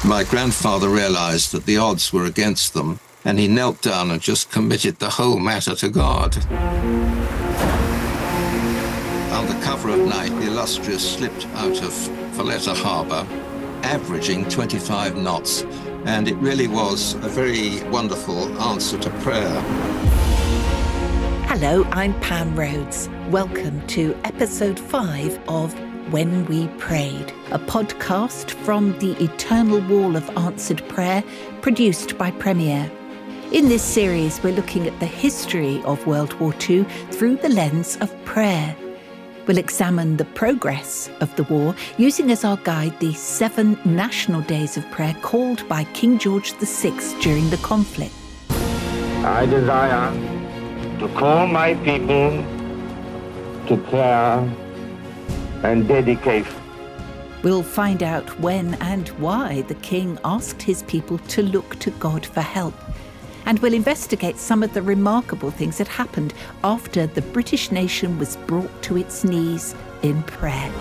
My grandfather realized that the odds were against them, and he knelt down and just committed the whole matter to God. Under cover of night, the Illustrious slipped out of Valletta Harbour, averaging 25 knots, and it really was a very wonderful answer to prayer. Hello, I'm Pam Rhodes. Welcome to episode 5 of When We Prayed, a podcast from the Eternal Wall of Answered Prayer, produced by Premier. In this series, we're looking at the history of World War II through the lens of prayer. We'll examine the progress of the war, using as our guide the 7 national days of prayer called by King George VI during the conflict. I desire to call my people to prayer and dedication. We'll find out when and why the king asked his people to look to God for help. And we'll investigate some of the remarkable things that happened after the British nation was brought to its knees in prayer.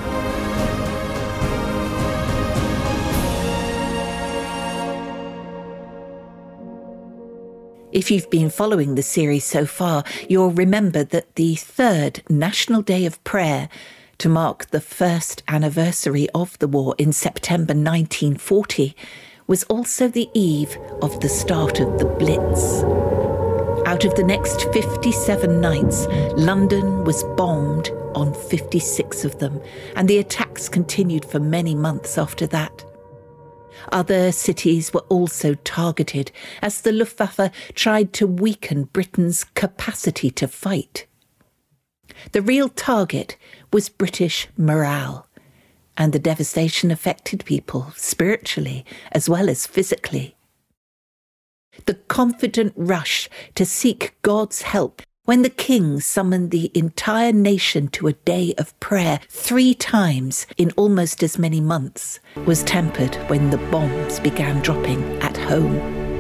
If you've been following the series so far, you'll remember that the 3rd National Day of Prayer, to mark the first anniversary of the war in September 1940, was also the eve of the start of the Blitz. Out of the next 57 nights, London was bombed on 56 of them, and the attacks continued for many months after that. Other cities were also targeted as the Luftwaffe tried to weaken Britain's capacity to fight. The real target was British morale, and the devastation affected people spiritually as well as physically. The confident rush to seek God's help when the king summoned the entire nation to a day of prayer 3 times in almost as many months was tempered when the bombs began dropping at home.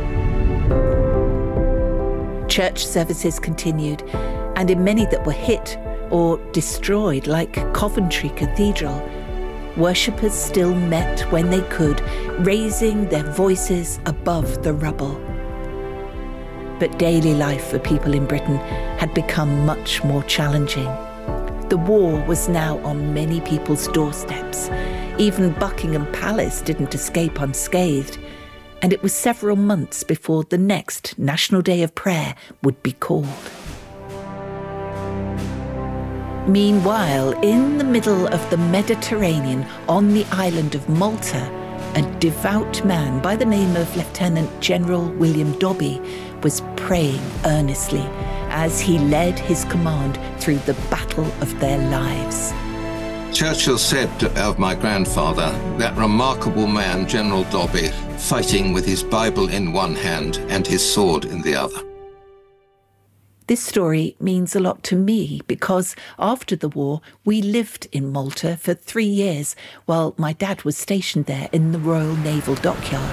Church services continued, and in many that were hit or destroyed, like Coventry Cathedral, worshippers still met when they could, raising their voices above the rubble. But daily life for people in Britain had become much more challenging. The war was now on many people's doorsteps. Even Buckingham Palace didn't escape unscathed, and it was several months before the next National Day of Prayer would be called. Meanwhile, in the middle of the Mediterranean, on the island of Malta, a devout man by the name of Lieutenant General William Dobbie was praying earnestly as he led his command through the battle of their lives. Churchill said of my grandfather, that remarkable man, General Dobbie, fighting with his Bible in one hand and his sword in the other. This story means a lot to me because after the war, we lived in Malta for 3 years while my dad was stationed there in the Royal Naval Dockyard.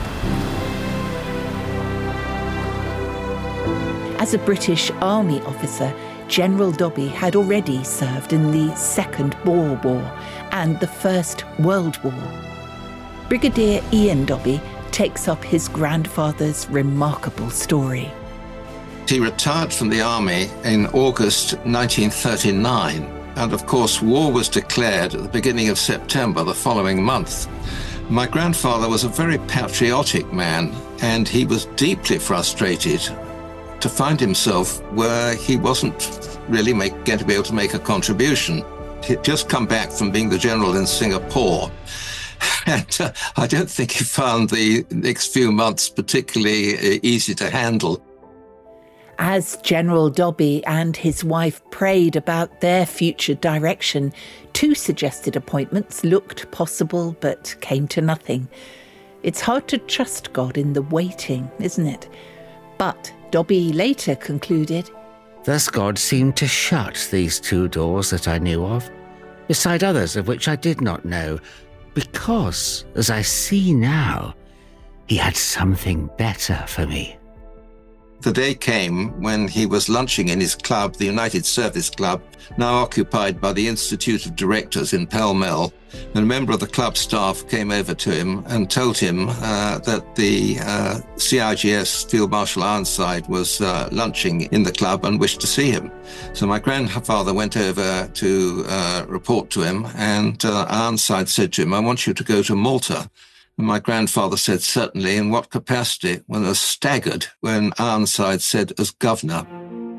As a British Army officer, General Dobbie had already served in the Second Boer War and the First World War. Brigadier Ian Dobbie takes up his grandfather's remarkable story. He retired from the army in August 1939, and of course war was declared at the beginning of September the following month. My grandfather was a very patriotic man, and he was deeply frustrated to find himself where he wasn't really going to be able to make a contribution. He'd just come back from being the general in Singapore, and I don't think he found the next few months particularly easy to handle. As General Dobbie and his wife prayed about their future direction, 2 suggested appointments looked possible but came to nothing. It's hard to trust God in the waiting, isn't it? But Dobbie later concluded, Thus God seemed to shut these 2 doors that I knew of, beside others of which I did not know, because, as I see now, he had something better for me. the day came when he was lunching in his club, the United Service Club, now occupied by the Institute of Directors in Pall Mall. And a member of the club staff came over to him and told him that the CIGS Field Marshal Ironside was lunching in the club and wished to see him. So my grandfather went over to report to him, and Ironside said to him, "I want you to go to Malta." And my grandfather said, "Certainly, in what capacity?" When I was staggered when Ironside said, "as governor."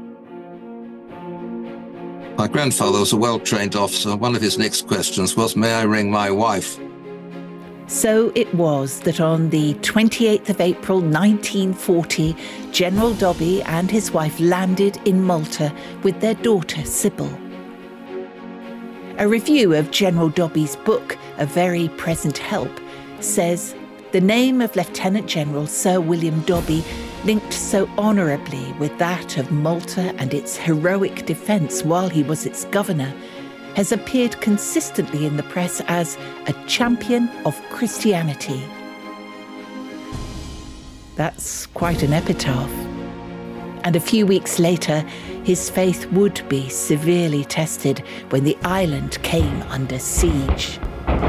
My grandfather was a well-trained officer. One of his next questions was, "May I ring my wife?" So it was that on the 28th of April 1940, General Dobbie and his wife landed in Malta with their daughter, Sybil. A review of General Dobbie's book, A Very Present Help, says, "The name of Lieutenant General Sir William Dobbie, linked so honourably with that of Malta and its heroic defence while he was its governor, has appeared consistently in the press as a champion of Christianity." That's quite an epitaph. And a few weeks later, his faith would be severely tested when the island came under siege.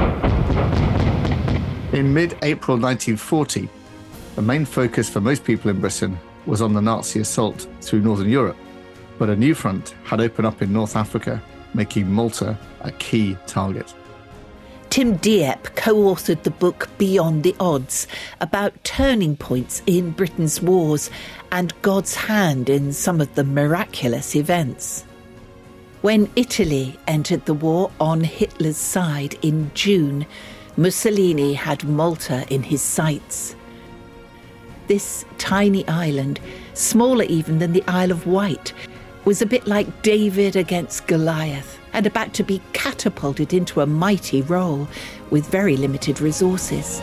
In mid-April 1940, the main focus for most people in Britain was on the Nazi assault through Northern Europe, but a new front had opened up in North Africa, making Malta a key target. Tim Dieppe co-authored the book Beyond the Odds, about turning points in Britain's wars and God's hand in some of the miraculous events. When Italy entered the war on Hitler's side in June, Mussolini had Malta in his sights. This tiny island, smaller even than the Isle of Wight, was a bit like David against Goliath and about to be catapulted into a mighty role with very limited resources.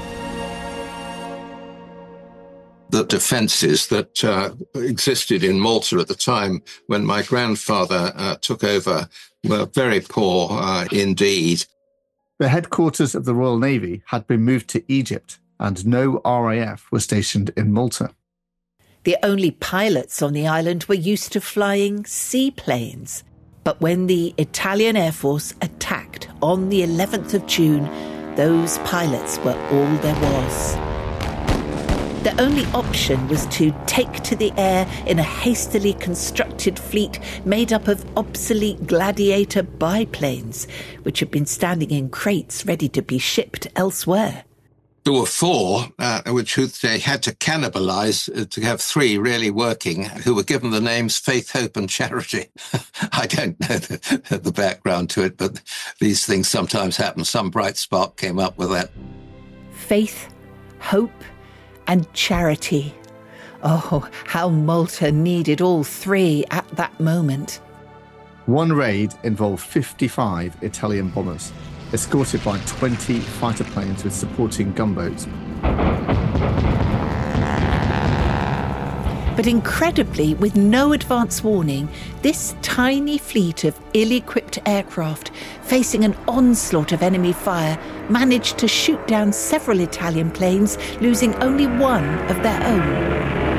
The defences that existed in Malta at the time when my grandfather took over were very poor indeed. The headquarters of the Royal Navy had been moved to Egypt, and no RAF was stationed in Malta. The only pilots on the island were used to flying seaplanes. But when the Italian Air Force attacked on the 11th of June, those pilots were all there was. The only option was to take to the air in a hastily constructed fleet made up of obsolete Gladiator biplanes, which had been standing in crates ready to be shipped elsewhere. There were four, which they had to cannibalise to have three really working, who were given the names Faith, Hope and Charity. I don't know the background to it, but these things sometimes happen. Some bright spark came up with that. Faith, Hope and Charity. Oh, how Malta needed all three at that moment. One raid involved 55 Italian bombers, escorted by 20 fighter planes with supporting gunboats. But incredibly, with no advance warning, this tiny fleet of ill-equipped aircraft, facing an onslaught of enemy fire, managed to shoot down several Italian planes, losing only one of their own.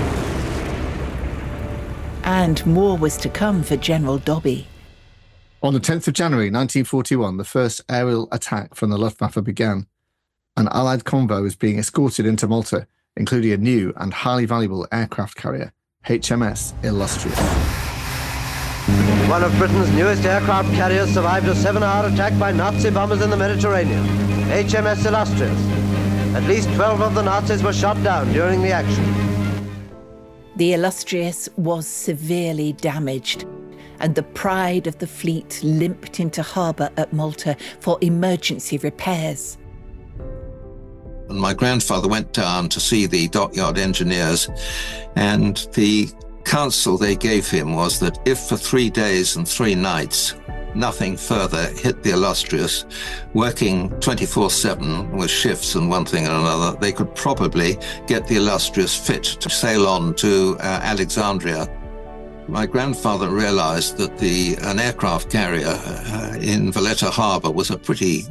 And more was to come for General Dobbie. On the 10th of January 1941, the first aerial attack from the Luftwaffe began. An Allied convoy was being escorted into Malta, including a new and highly valuable aircraft carrier, HMS Illustrious. One of Britain's newest aircraft carriers survived a 7-hour attack by Nazi bombers in the Mediterranean, HMS Illustrious. At least 12 of the Nazis were shot down during the action. The Illustrious was severely damaged, and the pride of the fleet limped into harbour at Malta for emergency repairs. And my grandfather went down to see the dockyard engineers, and the counsel they gave him was that if for 3 days and 3 nights nothing further hit the Illustrious, working 24/7 with shifts and one thing and another, they could probably get the Illustrious fit to sail on to Alexandria. my grandfather realized that an aircraft carrier in Valletta Harbour was a pretty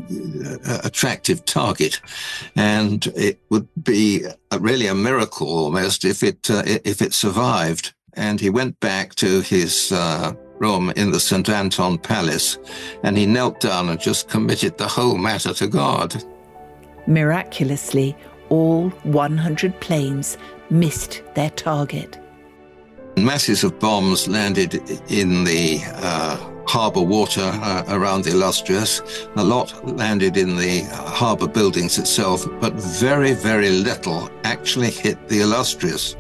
attractive target, and it would be really a miracle almost if it survived. And he went back to his room in the St. Anton Palace, and he knelt down and just committed the whole matter to God. Miraculously, all 100 planes missed their target. Masses of bombs landed in the harbour water around the Illustrious. A lot landed in the harbour buildings itself, but very, very little actually hit the Illustrious.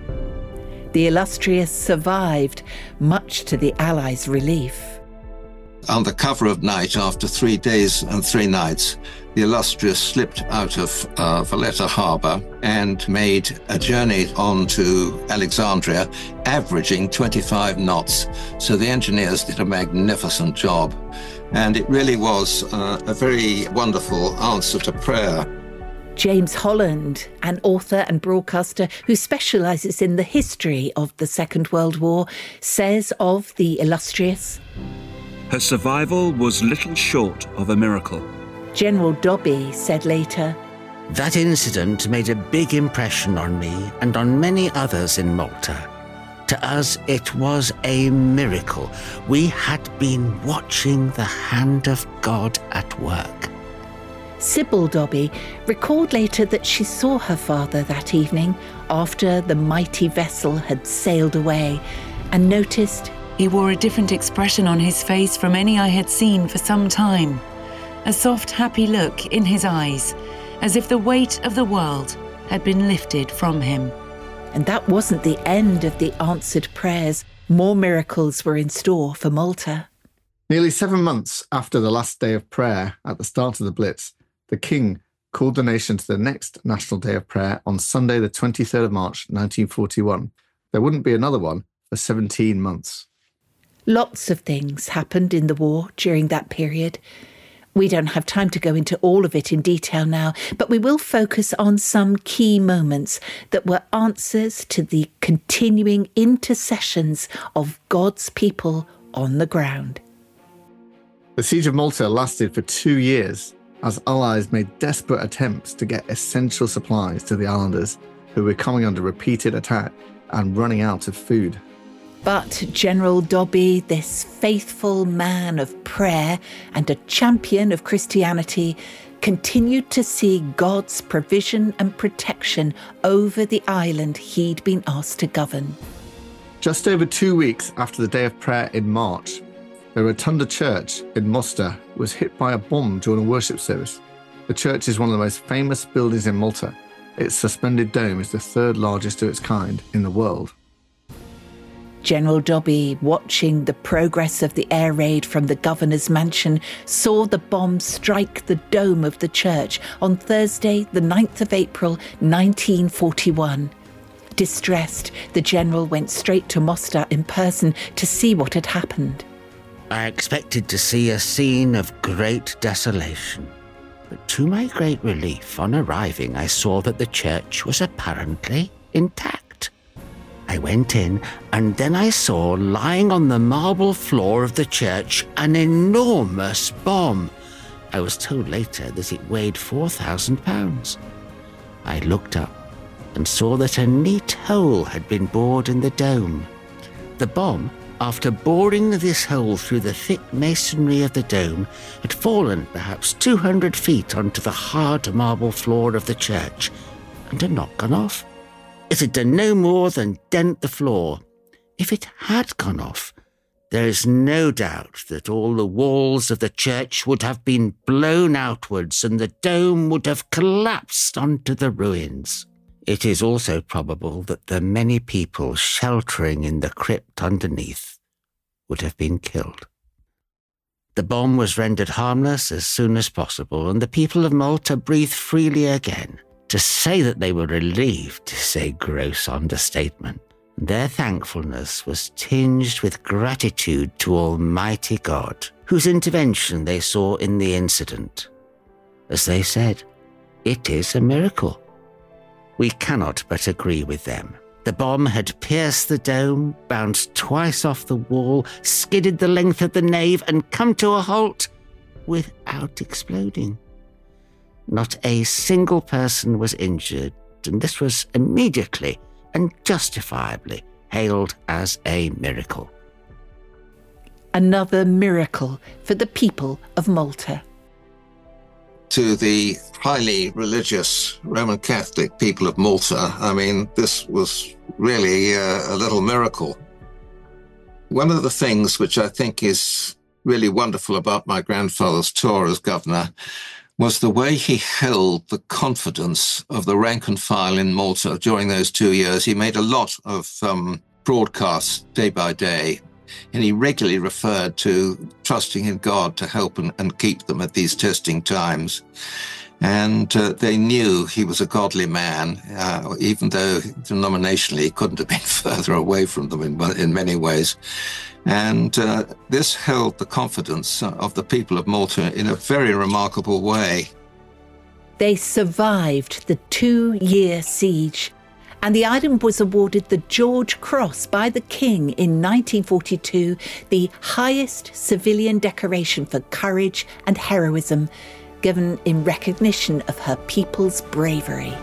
The Illustrious survived, much to the Allies' relief. Under cover of night, after 3 days and 3 nights, the Illustrious slipped out of Valletta Harbour and made a journey on to Alexandria, averaging 25 knots. So the engineers did a magnificent job. And it really was a very wonderful answer to prayer. James Holland, an author and broadcaster who specialises in the history of the Second World War, says of the Illustrious, "Her survival was little short of a miracle." General Dobbie said later, "That incident made a big impression on me and on many others in Malta. To us, it was a miracle. We had been watching the hand of God at work." Sybil Dobbie recalled later that she saw her father that evening after the mighty vessel had sailed away and noticed he wore a different expression on his face from any I had seen for some time. A soft, happy look in his eyes, as if the weight of the world had been lifted from him. And that wasn't the end of the answered prayers. More miracles were in store for Malta. Nearly 7 months after the last day of prayer at the start of the Blitz, the King called the nation to the next National Day of Prayer on Sunday, the 23rd of March, 1941. There wouldn't be another one for 17 months. Lots of things happened in the war during that period. We don't have time to go into all of it in detail now, but we will focus on some key moments that were answers to the continuing intercessions of God's people on the ground. The Siege of Malta lasted for 2 years as Allies made desperate attempts to get essential supplies to the islanders, who were coming under repeated attack and running out of food. But General Dobbie, this faithful man of prayer and a champion of Christianity, continued to see God's provision and protection over the island he'd been asked to govern. Just over 2 weeks after the Day of Prayer in March, the Rotunda Church in Mostar was hit by a bomb during a worship service. The church is one of the most famous buildings in Malta. Its suspended dome is the 3rd largest of its kind in the world. General Dobbie, watching the progress of the air raid from the governor's mansion, saw the bomb strike the dome of the church on Thursday, the 9th of April, 1941. Distressed, the general went straight to Mostar in person to see what had happened. I expected to see a scene of great desolation, but to my great relief, on arriving, I saw that the church was apparently intact. I went in, and then I saw, lying on the marble floor of the church, an enormous bomb. I was told later that it weighed 4,000 pounds. I looked up and saw that a neat hole had been bored in the dome. The bomb, after boring this hole through the thick masonry of the dome, had fallen perhaps 200 feet onto the hard marble floor of the church and had not gone off. It had done no more than dent the floor. If it had gone off, there is no doubt that all the walls of the church would have been blown outwards and the dome would have collapsed onto the ruins. It is also probable that the many people sheltering in the crypt underneath would have been killed. The bomb was rendered harmless as soon as possible, and the people of Malta breathed freely again. To say that they were relieved is a gross understatement. Their thankfulness was tinged with gratitude to Almighty God, whose intervention they saw in the incident. As they said, it is a miracle. We cannot but agree with them. The bomb had pierced the dome, bounced twice off the wall, skidded the length of the nave, and come to a halt without exploding. Not a single person was injured, and this was immediately and justifiably hailed as a miracle. Another miracle for the people of Malta. To the highly religious Roman Catholic people of Malta, I mean, this was really a little miracle. One of the things which I think is really wonderful about my grandfather's tour as governor was the way he held the confidence of the rank and file in Malta during those 2 years. He made a lot of broadcasts day by day, and he regularly referred to trusting in God to help and keep them at these testing times. And they knew he was a godly man, even though denominationally he couldn't have been further away from them in many ways. And this held the confidence of the people of Malta in a very remarkable way. They survived the 2-year siege, and the island was awarded the George Cross by the King in 1942, the highest civilian decoration for courage and heroism, given in recognition of her people's bravery.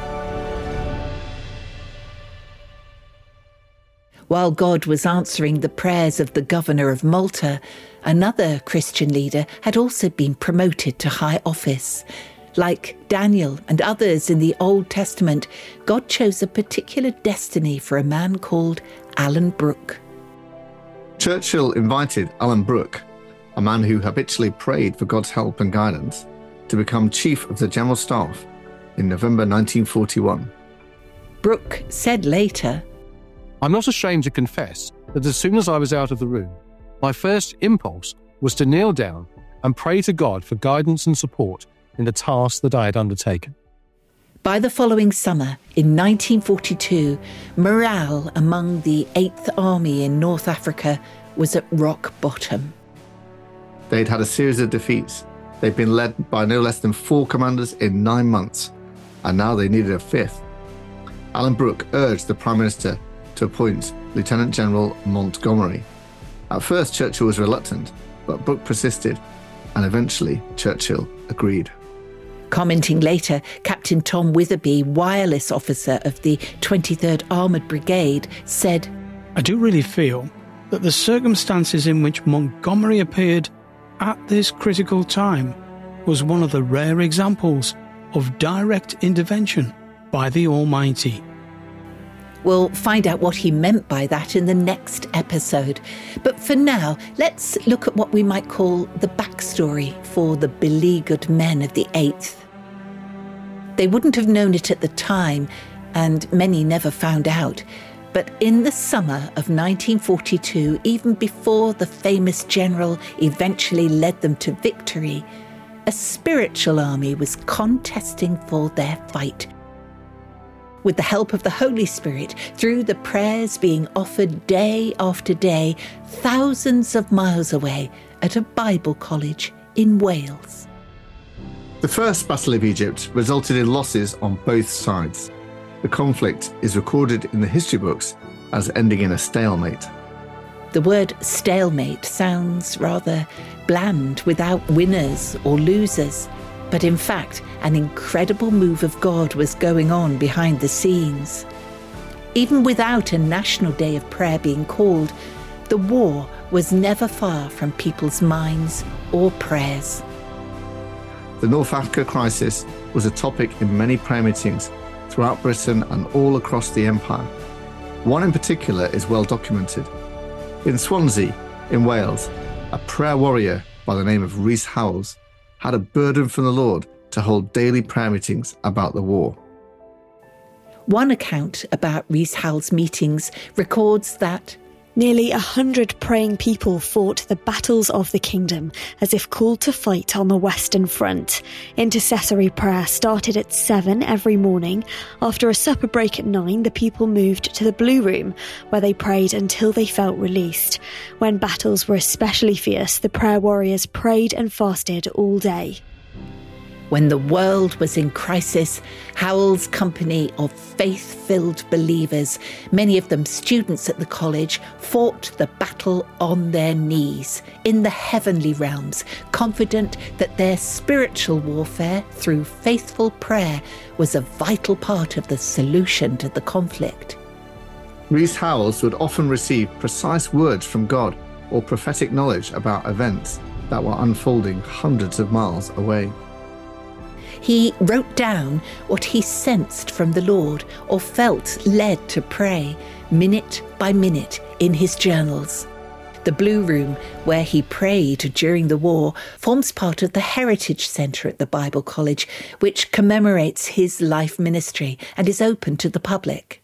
While God was answering the prayers of the governor of Malta, another Christian leader had also been promoted to high office. Like Daniel and others in the Old Testament, God chose a particular destiny for a man called Alan Brooke. Churchill invited Alan Brooke, a man who habitually prayed for God's help and guidance, to become Chief of the General Staff in November 1941. Brooke said later, "I'm not ashamed to confess that as soon as I was out of the room, my first impulse was to kneel down and pray to God for guidance and support in the task that I had undertaken." By the following summer, in 1942, morale among the 8th Army in North Africa was at rock bottom. They'd had a series of defeats. They'd been led by no less than 4 commanders in 9 months, and now they needed a 5th. Alan Brooke urged the Prime Minister to appoint Lieutenant General Montgomery. At first, Churchill was reluctant, but Brooke persisted, and eventually Churchill agreed. Commenting later, Captain Tom Witherby, wireless officer of the 23rd Armoured Brigade, said, "I do really feel that the circumstances in which Montgomery appeared at this critical time was one of the rare examples of direct intervention by the Almighty." We'll find out what he meant by that in the next episode. But for now, let's look at what we might call the backstory for the beleaguered men of the 8th. They wouldn't have known it at the time, and many never found out. But in the summer of 1942, even before the famous general eventually led them to victory, a spiritual army was contesting for their fight. With the help of the Holy Spirit, through the prayers being offered day after day, thousands of miles away at a Bible college in Wales. The First Battle of Egypt resulted in losses on both sides. The conflict is recorded in the history books as ending in a stalemate. The word stalemate sounds rather bland, without winners or losers. But in fact, an incredible move of God was going on behind the scenes. Even without a national day of prayer being called, the war was never far from people's minds or prayers. The North Africa crisis was a topic in many prayer meetings throughout Britain and all across the empire. One in particular is well documented. In Swansea, in Wales, a prayer warrior by the name of Rhys Howells had a burden from the Lord to hold daily prayer meetings about the war. One account about Rhys Howells' meetings records that nearly 100 praying people fought the battles of the kingdom as if called to fight on the Western Front. Intercessory prayer started at 7 every morning. After a supper break at 9, the people moved to the Blue Room, where they prayed until they felt released. When battles were especially fierce, the prayer warriors prayed and fasted all day. When the world was in crisis, Howell's company of faith-filled believers, many of them students at the college, fought the battle on their knees in the heavenly realms, confident that their spiritual warfare through faithful prayer was a vital part of the solution to the conflict. Rees Howells would often receive precise words from God or prophetic knowledge about events that were unfolding hundreds of miles away. He wrote down what he sensed from the Lord or felt led to pray, minute by minute, in his journals. The Blue Room, where he prayed during the war, forms part of the Heritage Centre at the Bible College, which commemorates his life ministry and is open to the public.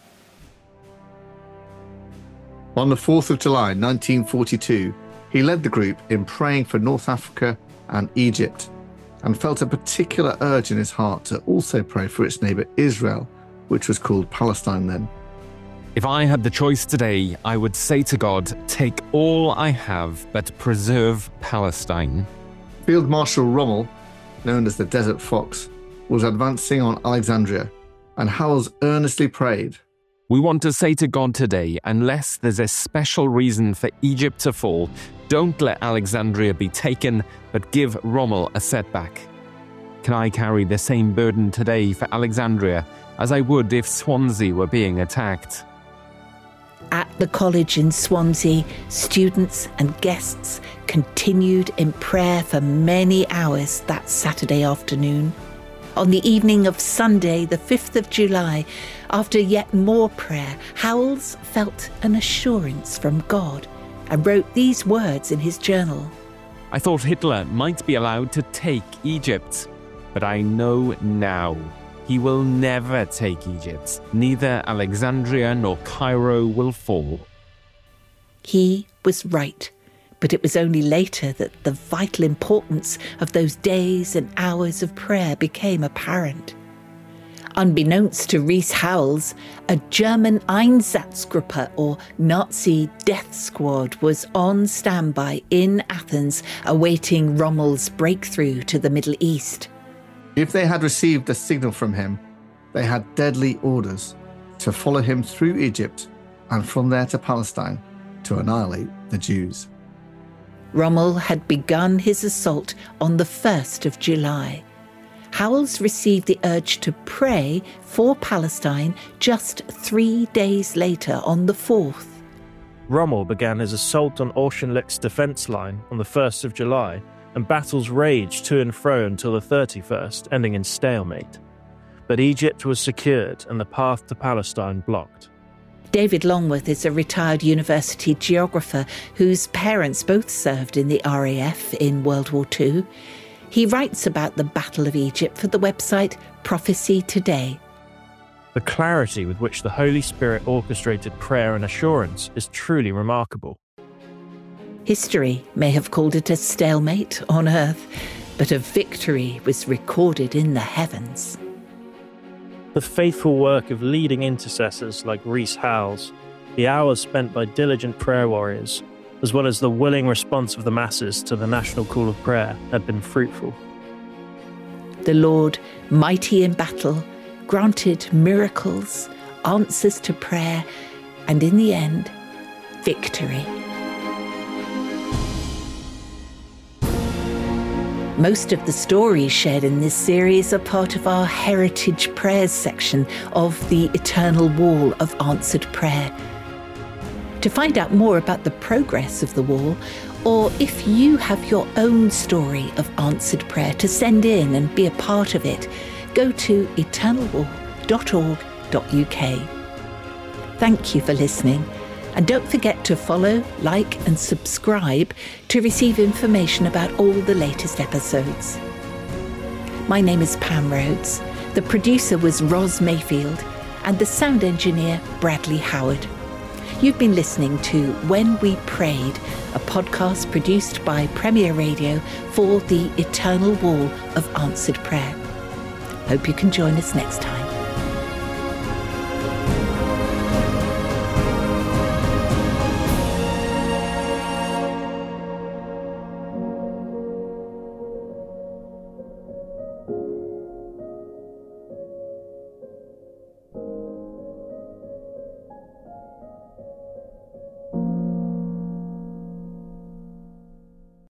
On the 4th of July 1942, he led the group in praying for North Africa and Egypt, and felt a particular urge in his heart to also pray for its neighbour Israel, which was called Palestine then. If I had the choice today, I would say to God, take all I have, but preserve Palestine. Field Marshal Rommel, known as the Desert Fox, was advancing on Alexandria, and Howells earnestly prayed, we want to say to God today, unless there's a special reason for Egypt to fall, don't let Alexandria be taken, but give Rommel a setback. Can I carry the same burden today for Alexandria as I would if Swansea were being attacked? At the college in Swansea, students and guests continued in prayer for many hours that Saturday afternoon. On the evening of Sunday, the 5th of July, after yet more prayer, Howells felt an assurance from God and wrote these words in his journal. I thought Hitler might be allowed to take Egypt, but I know now he will never take Egypt. Neither Alexandria nor Cairo will fall. He was right, but it was only later that the vital importance of those days and hours of prayer became apparent. Unbeknownst to Rees Howells, a German Einsatzgruppe, or Nazi death squad, was on standby in Athens, awaiting Rommel's breakthrough to the Middle East. If they had received a signal from him, they had deadly orders to follow him through Egypt and from there to Palestine to annihilate the Jews. Rommel had begun his assault on the 1st of July. Howells received the urge to pray for Palestine just 3 days later, on the 4th. Rommel began his assault on Auchinleck's defence line on the 1st of July, and battles raged to and fro until the 31st, ending in stalemate. But Egypt was secured and the path to Palestine blocked. David Longworth is a retired university geographer whose parents both served in the RAF in World War II. He writes about the Battle of Egypt for the website Prophecy Today. The clarity with which the Holy Spirit orchestrated prayer and assurance is truly remarkable. History may have called it a stalemate on earth, but a victory was recorded in the heavens. The faithful work of leading intercessors like Rees Howells, the hours spent by diligent prayer warriors, as well as the willing response of the masses to the national call of prayer, had been fruitful. The Lord, mighty in battle, granted miracles, answers to prayer, and in the end, victory. Most of the stories shared in this series are part of our Heritage Prayers section of the Eternal Wall of Answered Prayer. To find out more about the progress of the wall, or if you have your own story of answered prayer to send in and be a part of it, go to eternalwall.org.uk. Thank you for listening, and don't forget to follow, like and subscribe to receive information about all the latest episodes. My name is Pam Rhodes, the producer was Ros Mayfield, and the sound engineer Bradley Howard. You've been listening to When We Prayed, a podcast produced by Premier Radio for the Eternal Wall of Answered Prayer. Hope you can join us next time.